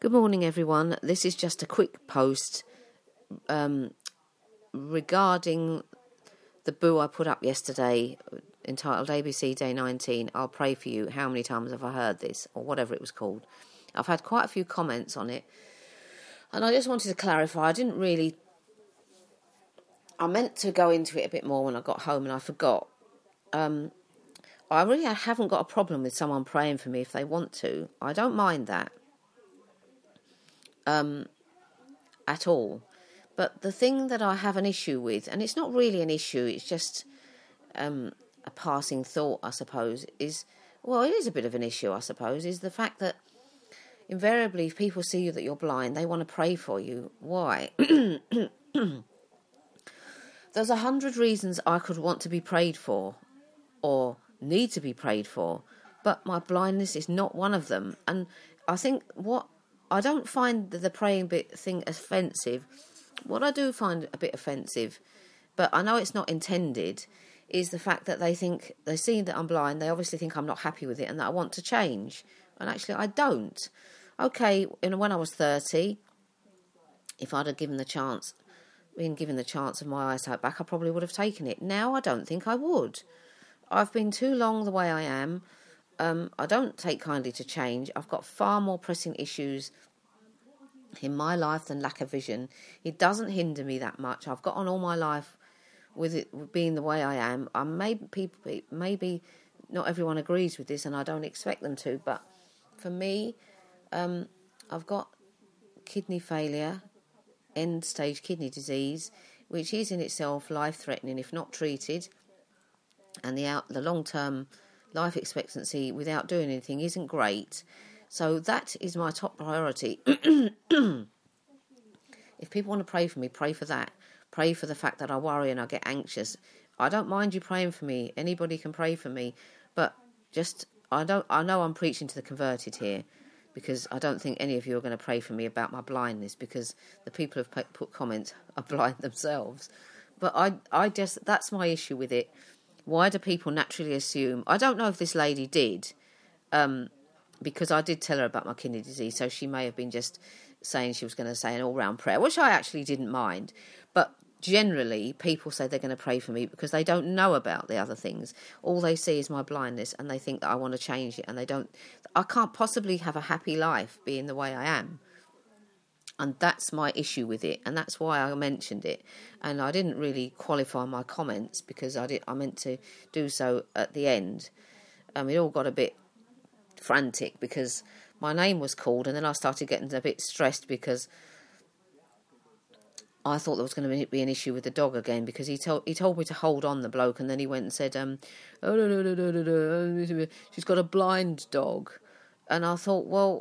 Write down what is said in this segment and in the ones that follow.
Good morning, everyone. This is just a quick post regarding the boo I put up yesterday entitled ABC Day 19, I'll pray for you. How many times have I heard this? Or whatever it was called. I've had quite a few comments on it. And I just wanted to clarify, I meant to go into it a bit more when I got home and I forgot. I really haven't got a problem with someone praying for me if they want to. I don't mind that. At all. But the thing that I have an issue with, and it's not really an issue, it's just a passing thought, I suppose, it is a bit of an issue, I suppose, is the fact that invariably if people see you that you're blind, they want to pray for you. Why? There's 100 reasons I could want to be prayed for or need to be prayed for, but my blindness is not one of them. And I think I don't find the praying bit thing offensive. What I do find a bit offensive, but I know it's not intended, is the fact that they see that I'm blind, they obviously think I'm not happy with it and that I want to change. And actually I don't. Okay, when I was 30, if I'd have been given the chance of my eyesight back, I probably would have taken it. Now I don't think I would. I've been too long the way I am. I don't take kindly to change. I've got far more pressing issues in my life than lack of vision. It doesn't hinder me that much. I've got on all my life with it being the way I am. Maybe not everyone agrees with this, and I don't expect them to. But for me, I've got kidney failure, end-stage kidney disease, which is in itself life-threatening if not treated, and the long-term life expectancy without doing anything isn't great. So that is my top priority. If people want to pray for me, pray for that. Pray for the fact that I worry and I get anxious. I don't mind you praying for me. Anybody can pray for me. But I know I'm preaching to the converted here, because I don't think any of you are going to pray for me about my blindness, because the people who've put comments are blind themselves. But that's my issue with it. Why do people naturally assume? I don't know if this lady did, because I did tell her about my kidney disease, so she may have been just saying she was going to say an all-round prayer, which I actually didn't mind. But generally, people say they're going to pray for me because they don't know about the other things. All they see is my blindness, and they think that I want to change it, and I can't possibly have a happy life being the way I am. And that's my issue with it, and that's why I mentioned it. And I didn't really qualify my comments because I meant to do so at the end. It all got a bit frantic because my name was called, and then I started getting a bit stressed because I thought there was going to be an issue with the dog again, because he told me to hold on, the bloke, and then he went and said, she's got a blind dog. And I thought, well,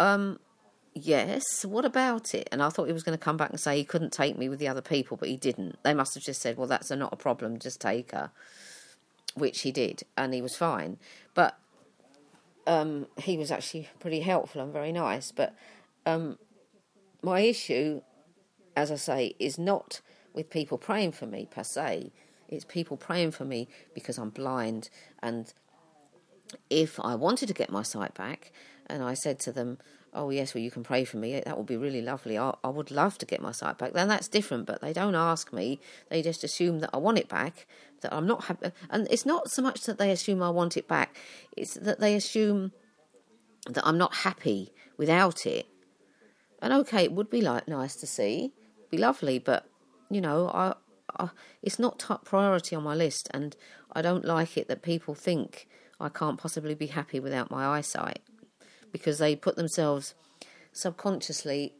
yes, what about it? And I thought he was going to come back and say he couldn't take me with the other people, but he didn't. They must have just said, well, that's not a problem, just take her, which he did, and he was fine. But he was actually pretty helpful and very nice. But my issue, as I say, is not with people praying for me per se. It's people praying for me because I'm blind. And if I wanted to get my sight back, and I said to them, oh yes, well, you can pray for me, that would be really lovely, I would love to get my sight back, then that's different. But they don't ask me, they just assume that I want it back, that I'm not happy. And it's not so much that they assume I want it back, it's that they assume that I'm not happy without it. And okay, it would be nice to see, be lovely, but I it's not top priority on my list, and I don't like it that people think I can't possibly be happy without my eyesight, because they put themselves subconsciously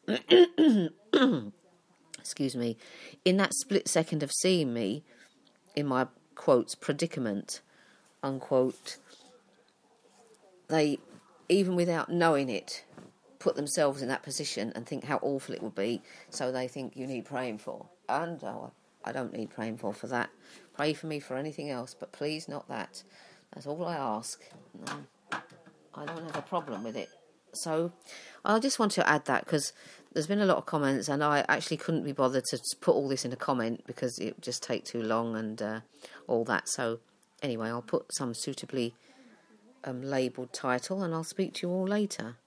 excuse me, in that split second of seeing me in my quotes predicament, unquote, they, even without knowing it, put themselves in that position and think how awful it would be, so they think you need praying for. And I don't need praying for that. Pray for me for anything else, but please not that. That's all I ask. I don't have a problem with it. So I just want to add that, because there's been a lot of comments, and I actually couldn't be bothered to put all this in a comment because it would just take too long and all that. So anyway, I'll put some suitably labelled title, and I'll speak to you all later.